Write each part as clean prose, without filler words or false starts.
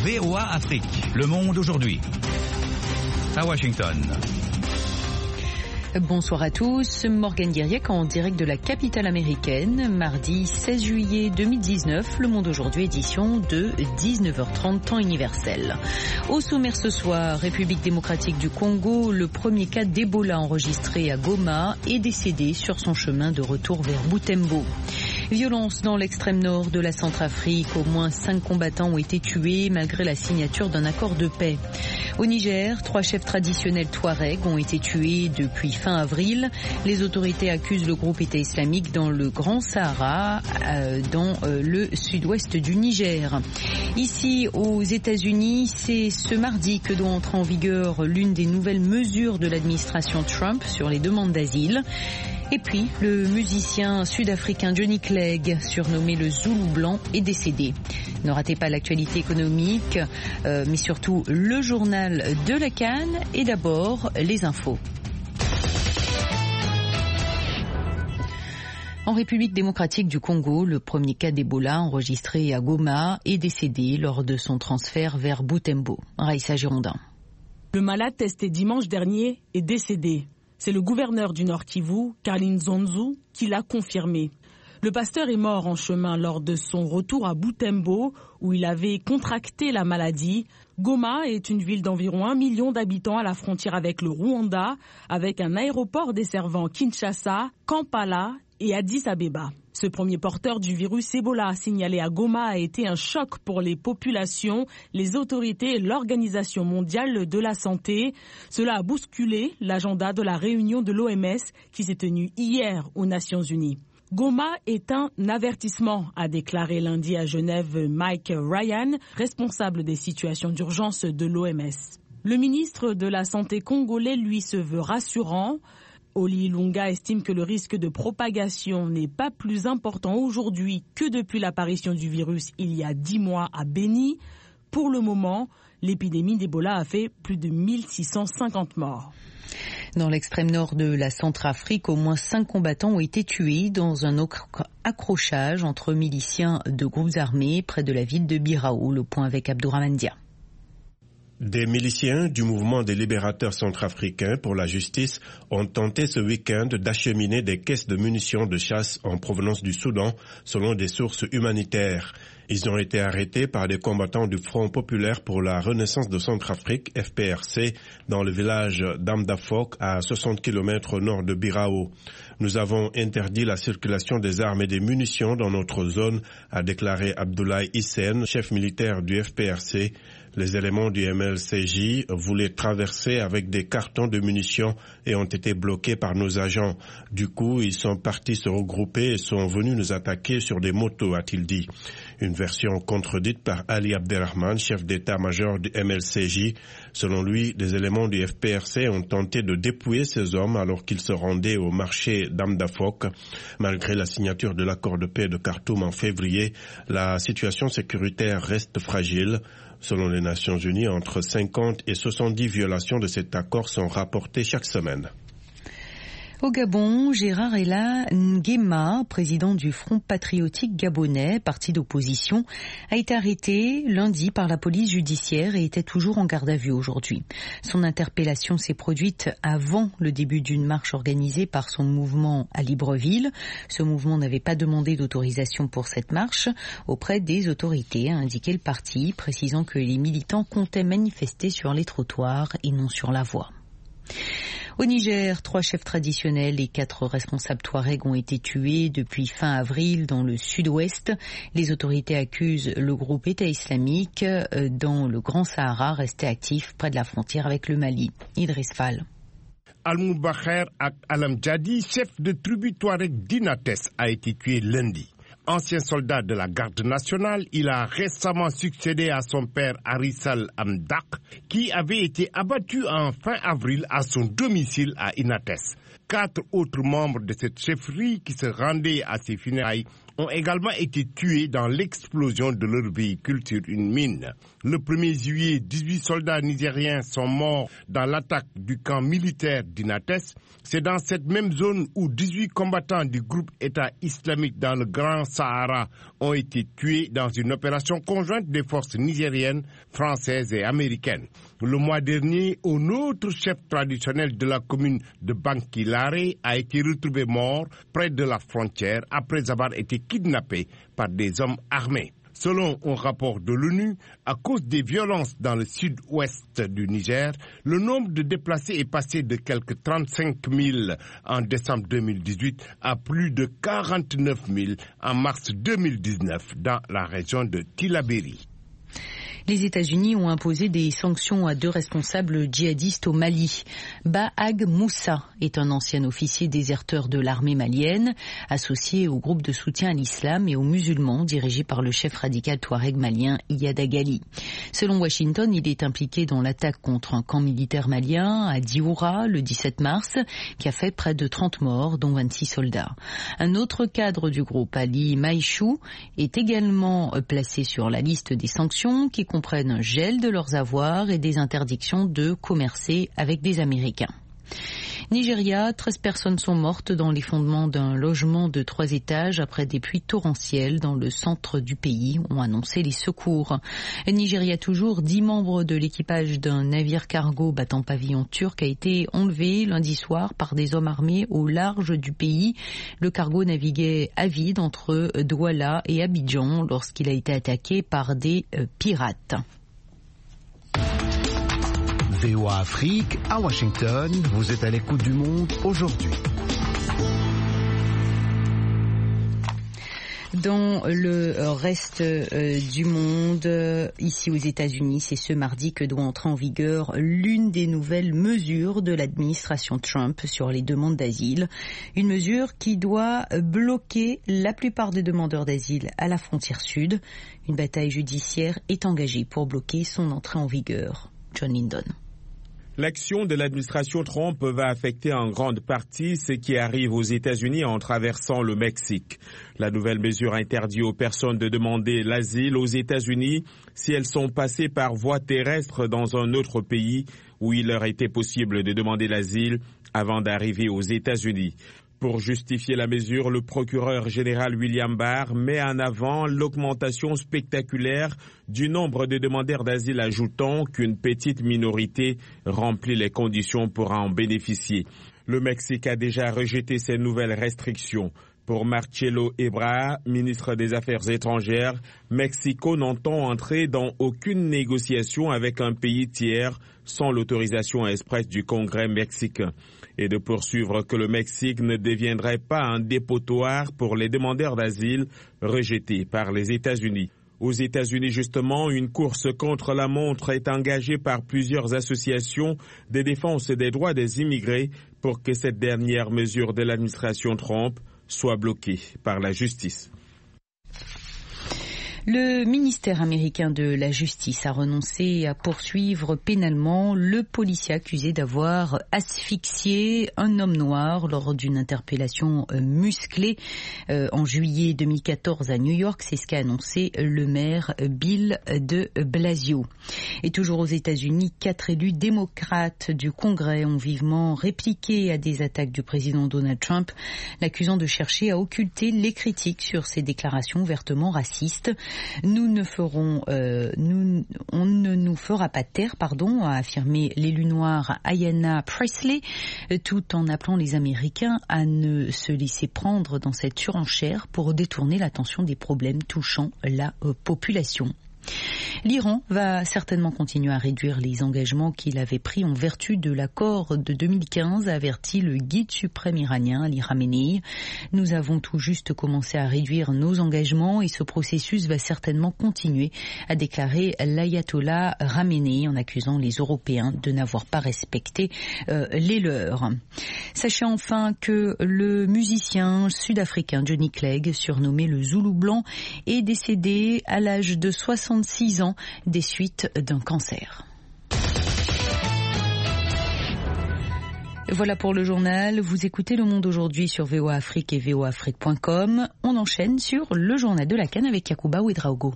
VOA Afrique. Le monde aujourd'hui. À Washington. Bonsoir à tous, Morgane Guiriec en direct de la capitale américaine, mardi 16 juillet 2019, Le Monde aujourd'hui, édition de 19h30, temps universel. Au sommaire ce soir, République démocratique du Congo, le premier cas d'Ebola enregistré à Goma est décédé sur son chemin de retour vers Butembo. Violence dans l'extrême nord de la Centrafrique, au moins 5 combattants ont été tués malgré la signature d'un accord de paix. Au Niger, 3 chefs traditionnels touaregs ont été tués depuis fin avril. Les autorités accusent le groupe État islamique dans le Grand Sahara, dans le sud-ouest du Niger. Ici, aux États-Unis, c'est ce mardi que doit entrer en vigueur l'une des nouvelles mesures de l'administration Trump sur les demandes d'asile. Et puis, le musicien sud-africain Johnny Clegg, surnommé le Zoulou Blanc, est décédé. Ne ratez pas l'actualité économique, mais surtout le journal de la CAN et d'abord les infos. En République démocratique du Congo, le premier cas d'Ebola enregistré à Goma est décédé lors de son transfert vers Butembo. Raïssa Girondin. Le malade testé dimanche dernier est décédé. C'est le gouverneur du Nord Kivu, Karlin Zonzu, qui l'a confirmé. Le pasteur est mort en chemin lors de son retour à Butembo, où il avait contracté la maladie. Goma est une ville d'environ 1 million d'habitants à la frontière avec le Rwanda, avec un aéroport desservant Kinshasa, Kampala et Addis Abeba. Ce premier porteur du virus Ebola signalé à Goma a été un choc pour les populations, les autorités et l'Organisation mondiale de la santé. Cela a bousculé l'agenda de la réunion de l'OMS qui s'est tenue hier aux Nations Unies. Goma est un avertissement, a déclaré lundi à Genève Mike Ryan, responsable des situations d'urgence de l'OMS. Le ministre de la Santé congolais, lui, se veut rassurant. Oli Ilunga estime que le risque de propagation n'est pas plus important aujourd'hui que depuis l'apparition du virus il y a 10 mois à Beni. Pour le moment, l'épidémie d'Ebola a fait plus de 1650 morts. Dans l'extrême nord de la Centrafrique, au moins 5 combattants ont été tués dans un accrochage entre miliciens de groupes armés près de la ville de Birao. Le point avec Abdourahmane Dia. Des miliciens du mouvement des libérateurs centrafricains pour la justice ont tenté ce week-end d'acheminer des caisses de munitions de chasse en provenance du Soudan, selon des sources humanitaires. Ils ont été arrêtés par des combattants du Front populaire pour la renaissance de Centrafrique, FPRC, dans le village d'Amdafok, à 60 km au nord de Birao. Nous avons interdit la circulation des armes et des munitions dans notre zone, a déclaré Abdoulaye Hissène, chef militaire du FPRC. Les éléments du MLCJ voulaient traverser avec des cartons de munitions et ont été bloqués par nos agents. Du coup, ils sont partis se regrouper et sont venus nous attaquer sur des motos, a-t-il dit. Une version contredite par Ali Abderrahman, chef d'état-major du MLCJ. Selon lui, des éléments du FPRC ont tenté de dépouiller ces hommes alors qu'ils se rendaient au marché d'Amdafok. Malgré la signature de l'accord de paix de Khartoum en février, la situation sécuritaire reste fragile. Selon les Nations Unies, entre 50 et 70 violations de cet accord sont rapportées chaque semaine. Au Gabon, Gérard Ella Nguema, président du Front patriotique gabonais, parti d'opposition, a été arrêté lundi par la police judiciaire et était toujours en garde à vue aujourd'hui. Son interpellation s'est produite avant le début d'une marche organisée par son mouvement à Libreville. Ce mouvement n'avait pas demandé d'autorisation pour cette marche auprès des autorités, a indiqué le parti, précisant que les militants comptaient manifester sur les trottoirs et non sur la voie. Au Niger, 3 chefs traditionnels et 4 responsables touaregs ont été tués depuis fin avril dans le sud-ouest. Les autorités accusent le groupe État islamique dans le Grand Sahara resté actif près de la frontière avec le Mali. Idriss Fall. Al-Moubacher Al-Amjadi, chef de tribu touareg d'Inates, a été tué lundi. Ancien soldat de la garde nationale, il a récemment succédé à son père Arissal Amdak, qui avait été abattu en fin avril à son domicile à Inates. 4 autres membres de cette chefferie qui se rendaient à ses funérailles ont également été tués dans l'explosion de leur véhicule sur une mine. Le 1er juillet, 18 soldats nigériens sont morts dans l'attaque du camp militaire d'Inates. C'est dans cette même zone où 18 combattants du groupe État islamique dans le Grand Sahara ont été tués dans une opération conjointe des forces nigériennes, françaises et américaines. Le mois dernier, un autre chef traditionnel de la commune de Bankilare a été retrouvé mort près de la frontière après avoir été kidnappé par des hommes armés. Selon un rapport de l'ONU, à cause des violences dans le sud-ouest du Niger, le nombre de déplacés est passé de quelques 35 000 en décembre 2018 à plus de 49 000 en mars 2019 dans la région de Tillabéri. Les États-Unis ont imposé des sanctions à 2 responsables djihadistes au Mali. Bahag Moussa est un ancien officier déserteur de l'armée malienne, associé au groupe de soutien à l'islam et aux musulmans dirigé par le chef radical touareg malien Iyad Agali. Selon Washington, il est impliqué dans l'attaque contre un camp militaire malien à Dioura le 17 mars, qui a fait près de 30 morts, dont 26 soldats. Un autre cadre du groupe, Ali Maïchou, est également placé sur la liste des sanctions qui comprennent un gel de leurs avoirs et des interdictions de commercer avec des Américains. Nigeria, 13 personnes sont mortes dans l'effondrement d'un logement de 3 étages après des pluies torrentielles dans le centre du pays, ont annoncé les secours. Nigeria toujours, 10 membres de l'équipage d'un navire cargo battant pavillon turc a été enlevé lundi soir par des hommes armés au large du pays. Le cargo naviguait à vide entre Douala et Abidjan lorsqu'il a été attaqué par des pirates. VOA Afrique, à Washington, vous êtes à l'écoute du monde aujourd'hui. Dans le reste du monde, ici aux États-Unis, c'est ce mardi que doit entrer en vigueur l'une des nouvelles mesures de l'administration Trump sur les demandes d'asile. Une mesure qui doit bloquer la plupart des demandeurs d'asile à la frontière sud. Une bataille judiciaire est engagée pour bloquer son entrée en vigueur. John Lindon. L'action de l'administration Trump va affecter en grande partie ce qui arrive aux États-Unis en traversant le Mexique. La nouvelle mesure interdit aux personnes de demander l'asile aux États-Unis si elles sont passées par voie terrestre dans un autre pays où il leur était possible de demander l'asile avant d'arriver aux États-Unis. Pour justifier la mesure, le procureur général William Barr met en avant l'augmentation spectaculaire du nombre de demandeurs d'asile, ajoutant qu'une petite minorité remplit les conditions pour en bénéficier. Le Mexique a déjà rejeté ces nouvelles restrictions. Pour Marcelo Ebrard, ministre des Affaires étrangères, Mexico n'entend entrer dans aucune négociation avec un pays tiers sans l'autorisation expresse du Congrès mexicain, et de poursuivre que le Mexique ne deviendrait pas un dépotoir pour les demandeurs d'asile rejetés par les États-Unis. Aux États-Unis, justement, une course contre la montre est engagée par plusieurs associations de défense des droits des immigrés pour que cette dernière mesure de l'administration Trump soit bloquée par la justice. Le ministère américain de la Justice a renoncé à poursuivre pénalement le policier accusé d'avoir asphyxié un homme noir lors d'une interpellation musclée en juillet 2014 à New York. C'est ce qu'a annoncé le maire Bill de Blasio. Et toujours aux États-Unis, 4 élus démocrates du Congrès ont vivement répliqué à des attaques du président Donald Trump, l'accusant de chercher à occulter les critiques sur ses déclarations ouvertement racistes. On ne nous fera pas taire, a affirmé l'élu noir Ayanna Presley, tout en appelant les Américains à ne se laisser prendre dans cette surenchère pour détourner l'attention des problèmes touchant la population. L'Iran va certainement continuer à réduire les engagements qu'il avait pris en vertu de l'accord de 2015, a averti le guide suprême iranien Ali Khamenei. Nous avons tout juste commencé à réduire nos engagements et ce processus va certainement continuer, a déclaré l'ayatollah Khamenei en accusant les Européens de n'avoir pas respecté les leurs. Sachez enfin que le musicien sud-africain Johnny Clegg, surnommé le Zoulou Blanc, est décédé à l'âge de 66 ans des suites d'un cancer. Voilà pour le journal. Vous écoutez Le Monde aujourd'hui sur VOA Afrique et voaafrique.com. On enchaîne sur le journal de la CAN avec Yacouba Ouedraogo.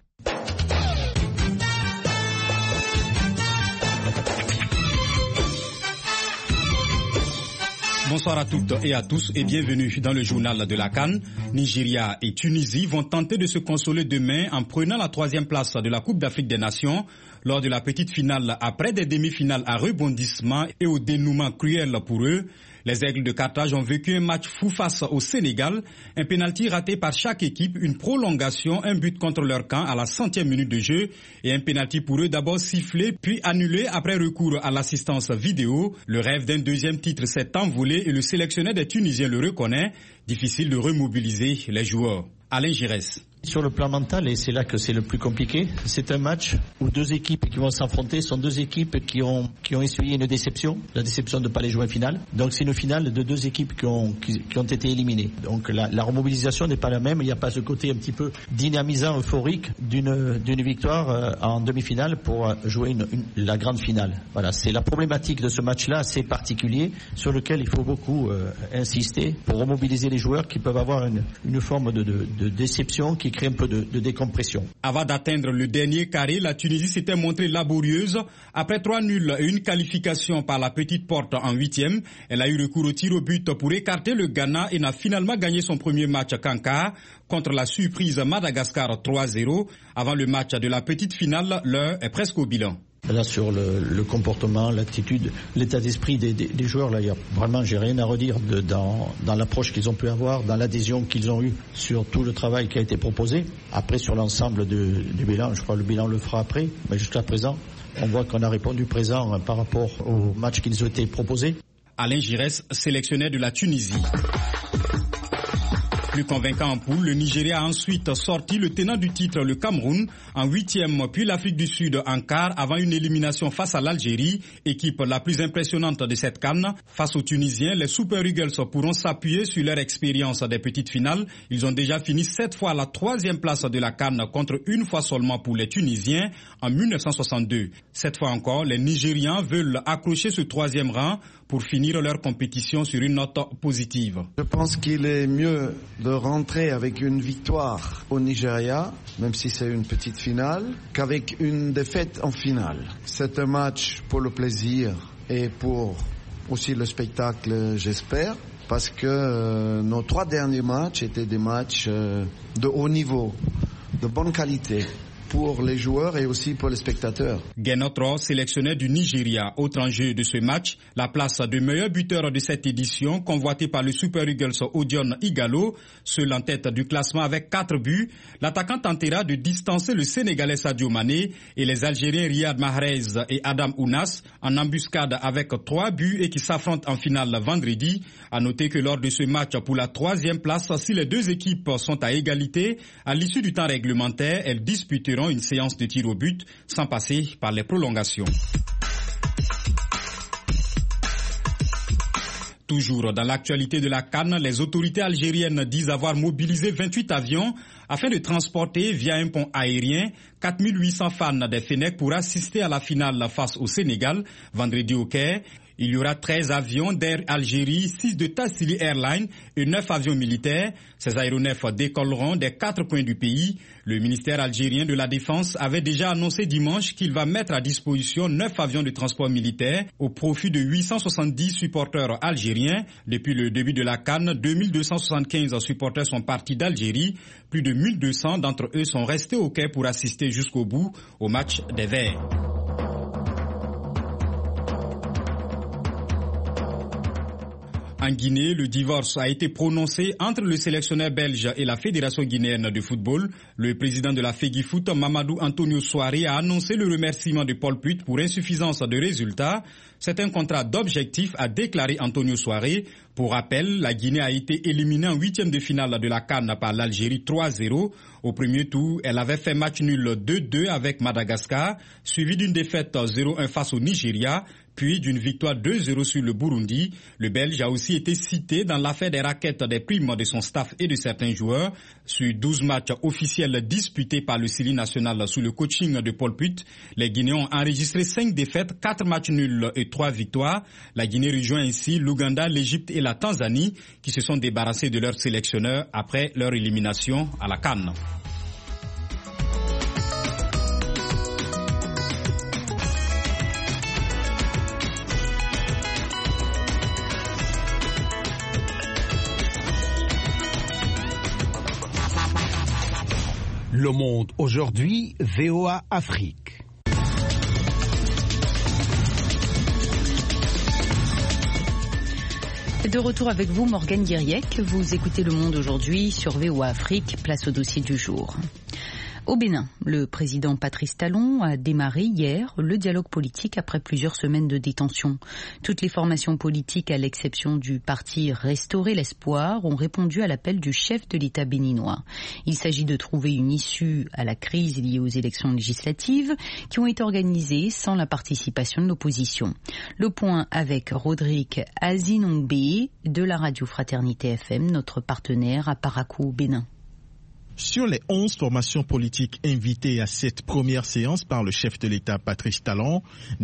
Bonsoir à toutes et à tous et bienvenue dans le journal de la CAN. Nigeria et Tunisie vont tenter de se consoler demain en prenant la 3e place de la Coupe d'Afrique des Nations lors de la petite finale après des demi-finales à rebondissement et au dénouement cruel pour eux. Les Aigles de Carthage ont vécu un match fou face au Sénégal, un pénalty raté par chaque équipe, une prolongation, un but contre leur camp à la 100e minute de jeu et un pénalty pour eux d'abord sifflé puis annulé après recours à l'assistance vidéo. Le rêve d'un deuxième titre s'est envolé et le sélectionneur des Tunisiens le reconnaît. Difficile de remobiliser les joueurs. Alain Giresse. Sur le plan mental, et c'est là que c'est le plus compliqué, c'est un match où deux équipes qui vont s'affronter sont deux équipes qui ont essuyé une déception, la déception de ne pas les jouer en finale. Donc c'est une finale de deux équipes qui ont été éliminées. Donc la remobilisation n'est pas la même, il n'y a pas ce côté un petit peu dynamisant, euphorique d'une victoire en demi-finale pour jouer la grande finale. Voilà, c'est la problématique de ce match-là, assez particulier, sur lequel il faut beaucoup insister pour remobiliser les joueurs qui peuvent avoir une forme de déception qui crée un peu de décompression. Avant d'atteindre le dernier carré, la Tunisie s'était montrée laborieuse. Après 3 nuls et une qualification par la petite porte en 8e, elle a eu recours au tir au but pour écarter le Ghana et n'a finalement gagné son premier match qu'en contre la surprise Madagascar 3-0. Avant le match de la petite finale, l'heure est presque au bilan. Là, sur le comportement, l'attitude, l'état d'esprit des joueurs, là, j'ai rien à redire dans l'approche qu'ils ont pu avoir, dans l'adhésion qu'ils ont eue sur tout le travail qui a été proposé. Après, sur l'ensemble du bilan, je crois que le bilan le fera après, mais jusqu'à présent, on voit qu'on a répondu présent par rapport aux matchs qui nous ont été proposés. Alain Giresse, sélectionneur de la Tunisie. Plus convaincant en poule, le Nigeria a ensuite sorti le tenant du titre, le Cameroun, en 8e, puis l'Afrique du Sud en quart, avant une élimination face à l'Algérie, équipe la plus impressionnante de cette CAN. Face aux Tunisiens, les Super Eagles pourront s'appuyer sur leur expérience des petites finales. Ils ont déjà fini 7 fois à la 3e place de la CAN, contre une fois seulement pour les Tunisiens en 1962. Cette fois encore, les Nigérians veulent accrocher ce 3e rang pour finir leur compétition sur une note positive. Je pense qu'il est mieux de rentrer avec une victoire au Nigeria, même si c'est une petite finale, qu'avec une défaite en finale. C'est un match pour le plaisir et pour aussi le spectacle, j'espère, parce que nos 3 derniers matchs étaient des matchs de haut niveau, de bonne qualité, pour les joueurs et aussi pour les spectateurs. Genotro, sélectionneur du Nigeria, autre enjeu de ce match, la place de meilleur buteur de cette édition, convoité par le Super Eagles Odion Igalo, seul en tête du classement avec 4 buts. L'attaquant tentera de distancer le Sénégalais Sadio Mané et les Algériens Riyad Mahrez et Adam Ounas en embuscade avec 3 buts et qui s'affrontent en finale vendredi. À noter que lors de ce match pour la 3e place, si les deux équipes sont à égalité, à l'issue du temps réglementaire, elles disputeront une séance de tir au but sans passer par les prolongations. Toujours dans l'actualité de la CAN, les autorités algériennes disent avoir mobilisé 28 avions afin de transporter via un pont aérien 4800 fans des Fennecs pour assister à la finale face au Sénégal vendredi au Caire. Il y aura 13 avions d'Air Algérie, 6 de Tassili Airlines et 9 avions militaires. Ces aéronefs décolleront des 4 coins du pays. Le ministère algérien de la Défense avait déjà annoncé dimanche qu'il va mettre à disposition 9 avions de transport militaire au profit de 870 supporters algériens. Depuis le début de la CAN, 2275 supporters sont partis d'Algérie. Plus de 1200 d'entre eux sont restés au Caire pour assister jusqu'au bout au match des Verts. En Guinée, le divorce a été prononcé entre le sélectionneur belge et la Fédération guinéenne de football. Le président de la FEGIFOOT, Mamadou Antonio Souaré, a annoncé le remerciement de Paul Puit pour insuffisance de résultats. C'est un contrat d'objectif, a déclaré Antonio Souaré. Pour rappel, la Guinée a été éliminée en 8e de finale de la CAN par l'Algérie 3-0. Au premier tour, elle avait fait match nul 2-2 avec Madagascar, suivi d'une défaite 0-1 face au Nigeria, puis d'une victoire 2-0 sur le Burundi. Le Belge a aussi été cité dans l'affaire des raquettes des primes de son staff et de certains joueurs. Sur 12 matchs officiels disputés par le Syrie national sous le coaching de Paul Putt, les Guinéens ont enregistré 5 défaites, 4 matchs nuls et 3 victoires. La Guinée rejoint ainsi l'Ouganda, l'Égypte et la Tanzanie qui se sont débarrassés de leurs sélectionneurs après leur élimination à la CAN. Le Monde aujourd'hui, VOA Afrique. De retour avec vous, Morgane Guiriec. Vous écoutez Le Monde aujourd'hui sur VOA Afrique. Place au dossier du jour. Au Bénin, le président Patrice Talon a démarré hier le dialogue politique après plusieurs semaines de détention. Toutes les formations politiques, à l'exception du parti Restaurer l'Espoir, ont répondu à l'appel du chef de l'État béninois. Il s'agit de trouver une issue à la crise liée aux élections législatives qui ont été organisées sans la participation de l'opposition. Le point avec Rodrigue Azinongbe de la radio Fraternité FM, notre partenaire à Parakou, Bénin. Sur les 11 formations politiques invitées à cette première séance par le chef de l'État Patrice Talon,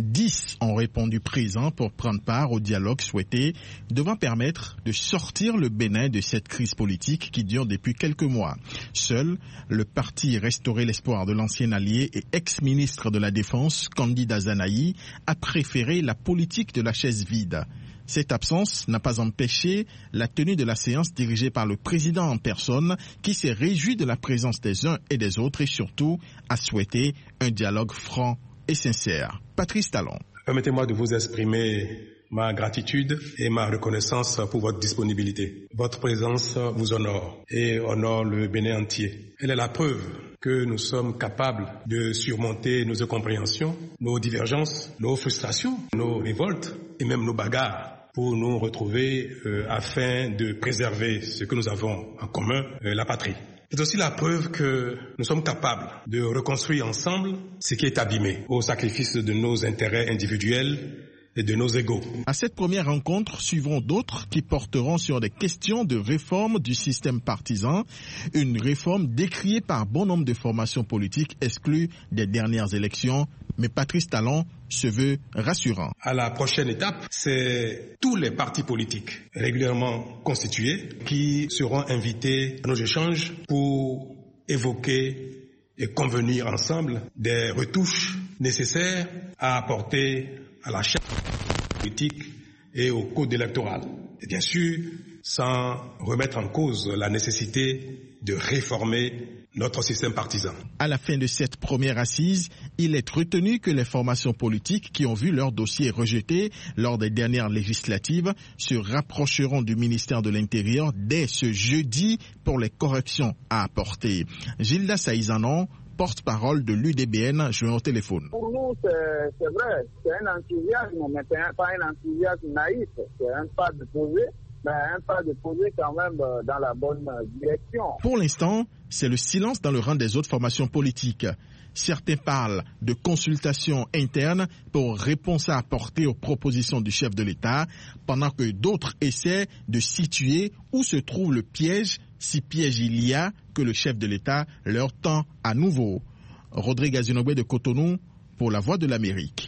10 ont répondu présents pour prendre part au dialogue souhaité, devant permettre de sortir le Bénin de cette crise politique qui dure depuis quelques mois. Seul le parti Restaurer l'Espoir de l'ancien allié et ex-ministre de la Défense, Candide Azanaï, a préféré la politique de la chaise vide. Cette absence n'a pas empêché la tenue de la séance dirigée par le président en personne qui s'est réjoui de la présence des uns et des autres et surtout a souhaité un dialogue franc et sincère. Patrice Talon. Permettez-moi de vous exprimer ma gratitude et ma reconnaissance pour votre disponibilité. Votre présence vous honore et honore le Bénin entier. Elle est la preuve que nous sommes capables de surmonter nos incompréhensions, nos divergences, nos frustrations, nos révoltes et même nos bagarres pour nous retrouver afin de préserver ce que nous avons en commun, la patrie. C'est aussi la preuve que nous sommes capables de reconstruire ensemble ce qui est abîmé au sacrifice de nos intérêts individuels et de nos égos. À cette première rencontre, suivront d'autres qui porteront sur des questions de réforme du système partisan, une réforme décriée par bon nombre de formations politiques exclues des dernières élections, mais Patrice Talon se veut rassurant. À la prochaine étape, c'est tous les partis politiques régulièrement constitués qui seront invités à nos échanges pour évoquer et convenir ensemble des retouches nécessaires à apporter à la charte politique et au code électoral. Et bien sûr, sans remettre en cause la nécessité de réformer notre système partisan. À la fin de cette première assise, il est retenu que les formations politiques qui ont vu leur dossier rejeté lors des dernières législatives se rapprocheront du ministère de l'Intérieur dès ce jeudi pour les corrections à apporter. Gilda Saïzanon, porte-parole de l'UDBN, joint au téléphone. Pour nous, c'est vrai, c'est un enthousiasme, mais c'est pas un enthousiasme naïf, c'est un pas de posé, mais un pas de posé quand même dans la bonne direction. Pour l'instant, c'est le silence dans le rang des autres formations politiques. Certains parlent de consultations internes pour réponse à apporter aux propositions du chef de l'État, pendant que d'autres essaient de situer où se trouve le piège, si piège il y a, que le chef de l'État leur tend à nouveau. Rodrigue Azinongbe de Cotonou pour La Voix de l'Amérique.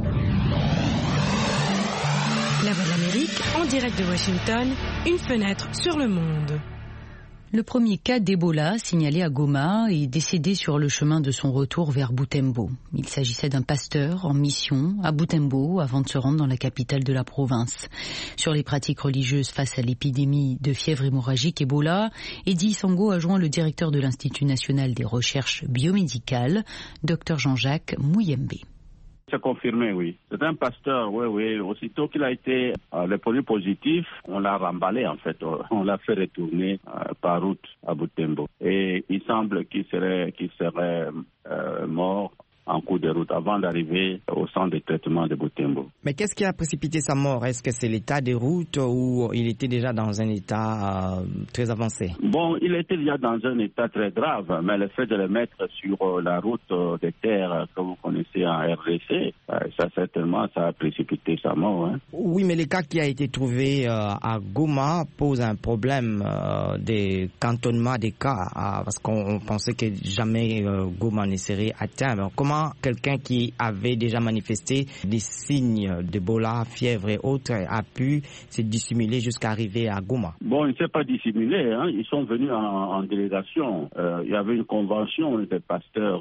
La Voix de l'Amérique, en direct de Washington, une fenêtre sur le monde. Le premier cas d'Ebola signalé à Goma est décédé sur le chemin de son retour vers Butembo. Il s'agissait d'un pasteur en mission à Butembo avant de se rendre dans la capitale de la province. Sur les pratiques religieuses face à l'épidémie de fièvre hémorragique Ebola, Eddy Sango a joint le directeur de l'Institut national des recherches biomédicales, Dr Jean-Jacques Mouyembe. C'est confirmé, oui. C'est un pasteur, oui. Aussitôt qu'il a été le produit positif, on l'a remballé en fait. On l'a fait retourner par route à Butembo. Et il semble qu'il serait mort en cours de route avant d'arriver au centre de traitement de Butembo. Mais qu'est-ce qui a précipité sa mort? Est-ce que c'est l'état des routes ou il était déjà dans un état très avancé? Bon, il était déjà dans un état très grave, mais le fait de le mettre sur la route des terres que vous connaissez en RDC, ça certainement, ça a précipité sa mort. Hein. Oui, mais le cas qui a été trouvé à Goma pose un problème des cantonnements des cas, parce qu'on pensait que jamais Goma ne serait atteint. Alors, comment quelqu'un qui avait déjà manifesté des signes d'Ebola, fièvre et autres, a pu se dissimuler jusqu'à arriver à Goma? Bon, il ne s'est pas dissimulé, hein. Ils sont venus en délégation. Il y avait une convention des pasteurs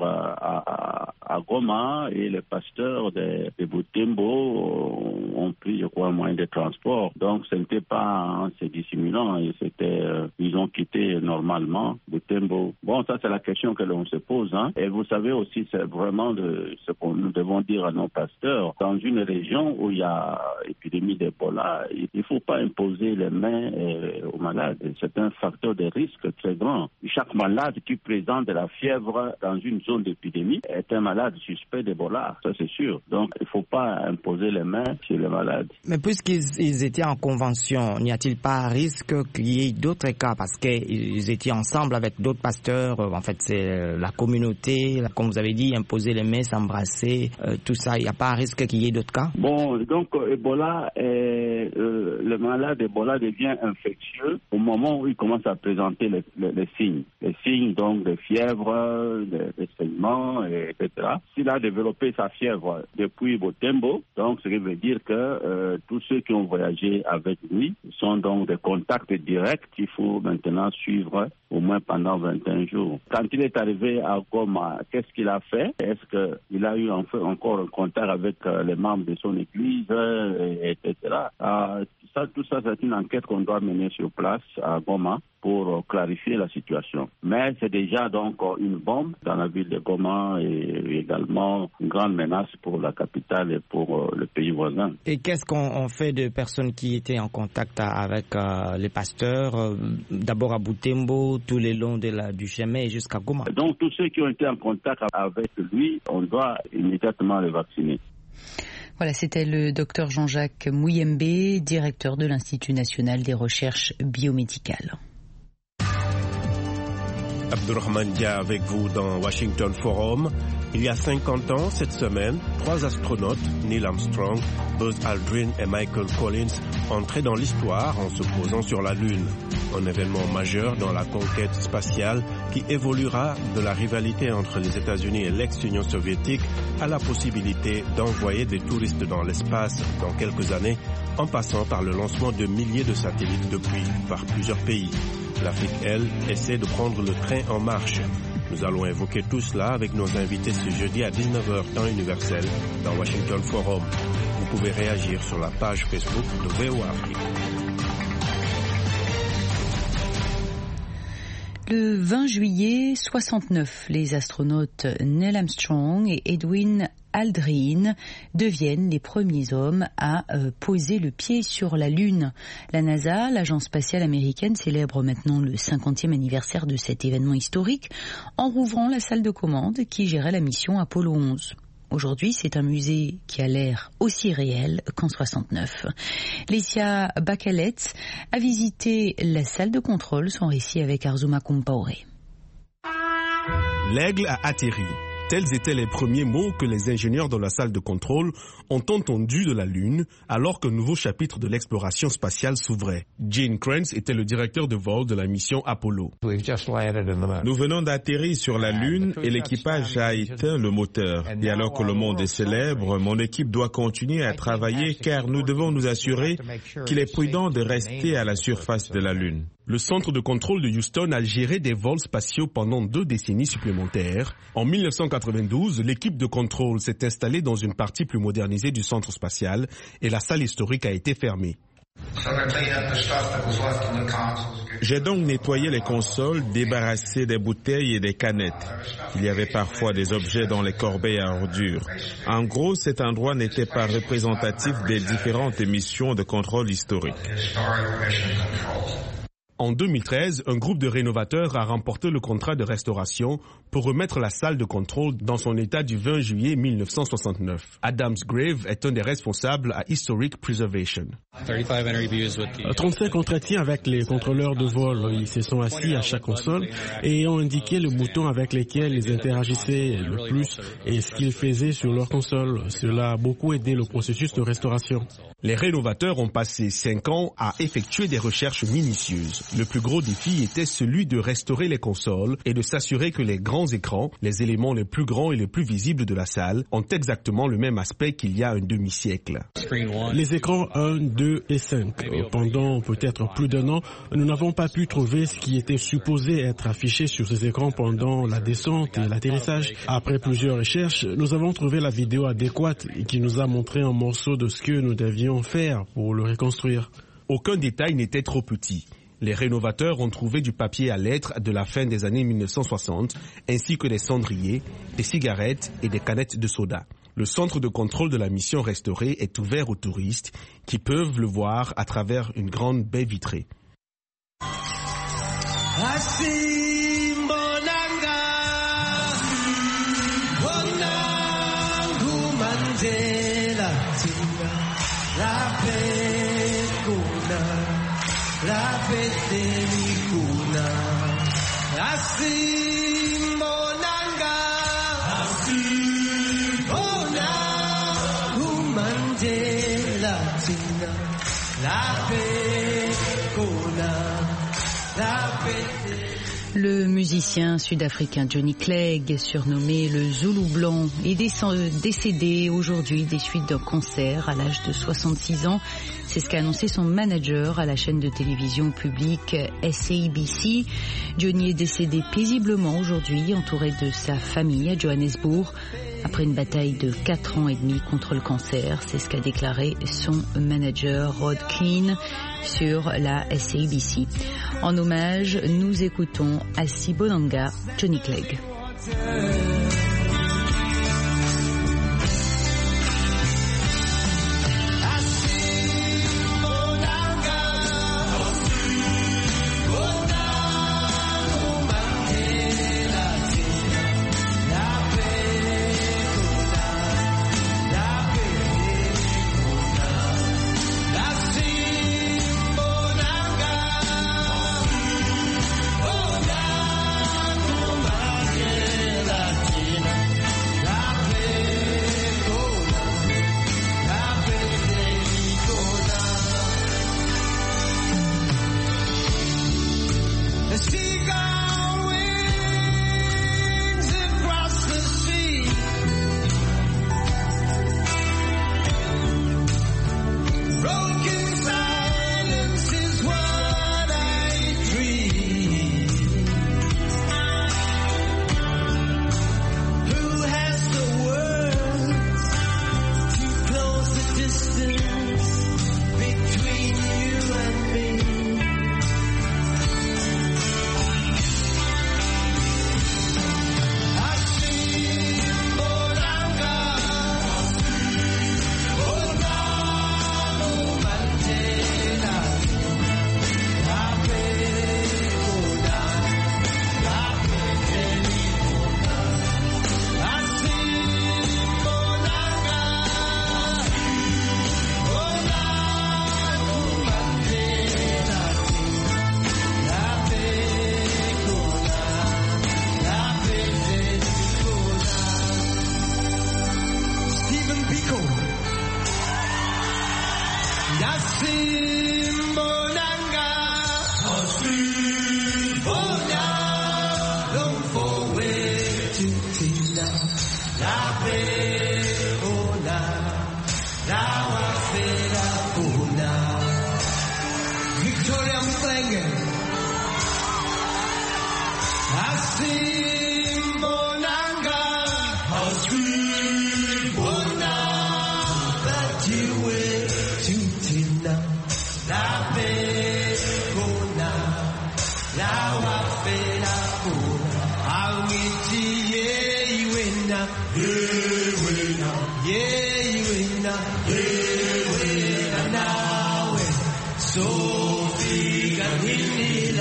à Goma et les pasteurs de Butembo ont pris, je crois, un moyen de transport. Donc, ce n'était pas en se dissimulant, ils ont quitté normalement Butembo. Bon, ça c'est la question que l'on se pose. Hein. Et vous savez aussi, c'est vraiment ce que nous devons dire à nos pasteurs. Dans une région où il y a épidémie d'Ebola, il ne faut pas imposer les mains aux malades. C'est un facteur de risque très grand. Chaque malade qui présente de la fièvre dans une zone d'épidémie est un malade suspect d'Ebola, ça c'est sûr. Donc il ne faut pas imposer les mains sur les malades. Mais puisqu'ils étaient en convention, n'y a-t-il pas un risque qu'il y ait d'autres cas? Parce qu'ils étaient ensemble avec d'autres pasteurs, en fait c'est la communauté, comme vous avez dit, imposer les mains, s'embrasser, tout ça, il n'y a pas un risque qu'il y ait d'autres cas? Bon, donc Ebola, le malade Ebola devient infectieux au moment où il commence à présenter les signes. Les signes donc de fièvre, de saignements, etc. S'il a développé sa fièvre depuis Butembo, donc ce qui veut dire que tous ceux qui ont voyagé avec lui sont donc des contacts directs qu'il faut maintenant suivre au moins pendant 21 jours. Quand il est arrivé à Goma, qu'est-ce qu'il a fait? Est-ce qu'il a eu encore un contact avec les membres de son église, etc. Tout ça, c'est une enquête qu'on doit mener sur place à Goma pour clarifier la situation. Mais c'est déjà donc une bombe dans la ville de Goma et également une grande menace pour la capitale et pour le pays voisin. Et qu'est-ce qu'on fait de personnes qui étaient en contact avec les pasteurs, d'abord à Butembo, tout le long du chemin et jusqu'à Goma? Donc tous ceux qui ont été en contact avec lui, on doit immédiatement les vacciner. Voilà, c'était le docteur Jean-Jacques Mouyembe, directeur de l'Institut national des recherches biomédicales. Abdurrahman Dia avec vous dans Washington Forum. Il y a 50 ans, cette semaine, 3 astronautes, Neil Armstrong, Buzz Aldrin et Michael Collins, entraient dans l'histoire en se posant sur la Lune. Un événement majeur dans la conquête spatiale qui évoluera de la rivalité entre les États-Unis et l'ex-Union soviétique à la possibilité d'envoyer des touristes dans l'espace dans quelques années, en passant par le lancement de milliers de satellites depuis par plusieurs pays. L'Afrique, elle, essaie de prendre le train en marche. Nous allons évoquer tout cela avec nos invités ce jeudi à 19h temps universel dans Washington Forum. Vous pouvez réagir sur la page Facebook de VOA Afrique. Le 20 juillet 69, les astronautes Neil Armstrong et Edwin Aldrin deviennent les premiers hommes à poser le pied sur la Lune. La NASA, l'agence spatiale américaine, célèbre maintenant le 50e anniversaire de cet événement historique en rouvrant la salle de commande qui gérait la mission Apollo 11. Aujourd'hui, c'est un musée qui a l'air aussi réel qu'en 69. Lecia Bakalet a visité la salle de contrôle, son récit avec Arzuma Compaoré. L'aigle a atterri. Tels étaient les premiers mots que les ingénieurs de la salle de contrôle ont entendus de la Lune alors qu'un nouveau chapitre de l'exploration spatiale s'ouvrait. Gene Kranz était le directeur de vol de la mission Apollo. Nous venons d'atterrir sur la Lune et l'équipage a éteint le moteur. Et alors que le monde est célèbre, mon équipe doit continuer à travailler car nous devons nous assurer qu'il est prudent de rester à la surface de la Lune. Le centre de contrôle de Houston a géré des vols spatiaux pendant 2 décennies supplémentaires. En 1992, l'équipe de contrôle s'est installée dans une partie plus modernisée du centre spatial et la salle historique a été fermée. J'ai donc nettoyé les consoles, débarrassé des bouteilles et des canettes. Il y avait parfois des objets dans les corbeilles à ordures. En gros, cet endroit n'était pas représentatif des différentes missions de contrôle historique. En 2013, un groupe de rénovateurs a remporté le contrat de restauration pour remettre la salle de contrôle dans son état du 20 juillet 1969. Adams Grave est un des responsables à Historic Preservation. 35 entretiens avec les contrôleurs de vol. Ils se sont assis à chaque console et ont indiqué le bouton avec lequel ils interagissaient le plus et ce qu'ils faisaient sur leur console. Cela a beaucoup aidé le processus de restauration. Les rénovateurs ont passé 5 ans à effectuer des recherches minutieuses. Le plus gros défi était celui de restaurer les consoles et de s'assurer que les grands écrans, les éléments les plus grands et les plus visibles de la salle, ont exactement le même aspect qu'il y a un demi-siècle. Les écrans 1, 2 et 5. Pendant peut-être plus d'1 an, nous n'avons pas pu trouver ce qui était supposé être affiché sur ces écrans pendant la descente et l'atterrissage. Après plusieurs recherches, nous avons trouvé la vidéo adéquate qui nous a montré un morceau de ce que nous devions faire pour le reconstruire. Aucun détail n'était trop petit. Les rénovateurs ont trouvé du papier à lettres de la fin des années 1960, ainsi que des cendriers, des cigarettes et des canettes de soda. Le centre de contrôle de la mission restaurée est ouvert aux touristes qui peuvent le voir à travers une grande baie vitrée. Le musicien sud-africain Johnny Clegg, surnommé le Zoulou Blanc, est décédé aujourd'hui des suites d'un cancer à l'âge de 66 ans. C'est ce qu'a annoncé son manager à la chaîne de télévision publique SABC. Johnny est décédé paisiblement aujourd'hui, entouré de sa famille à Johannesburg, après une bataille de 4 ans et demi contre le cancer. C'est ce qu'a déclaré son manager Rod Keane sur la SABC. En hommage, nous écoutons Assi Bonanga, Johnny Clegg. Sophie Ganini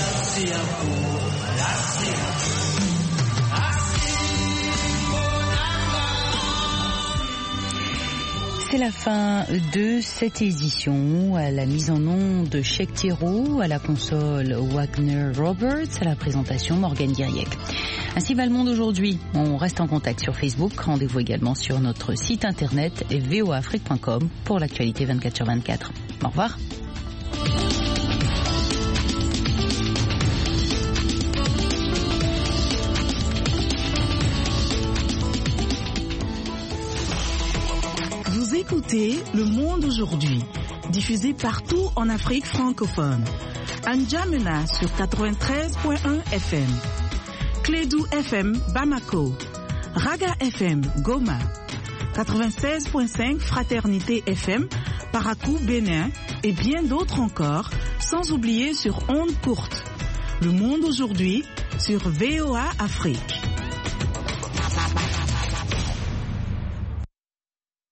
C'est la fin de cette édition. À la mise en onde de Cheikh Thiro, à la console Wagner Roberts, à la présentation Morgane Guiriec. Ainsi va le monde aujourd'hui. On reste en contact sur Facebook. Rendez-vous également sur notre site internet voaafrique.com pour l'actualité 24/24. Au revoir. Vous écoutez Le Monde aujourd'hui, diffusé partout en Afrique francophone. N'Djamena sur 93.1 FM. Clédou FM Bamako. Raga FM Goma. 96.5 Fraternité FM Parakou Bénin et bien d'autres encore, sans oublier sur ondes courtes. Le Monde aujourd'hui sur VOA Afrique.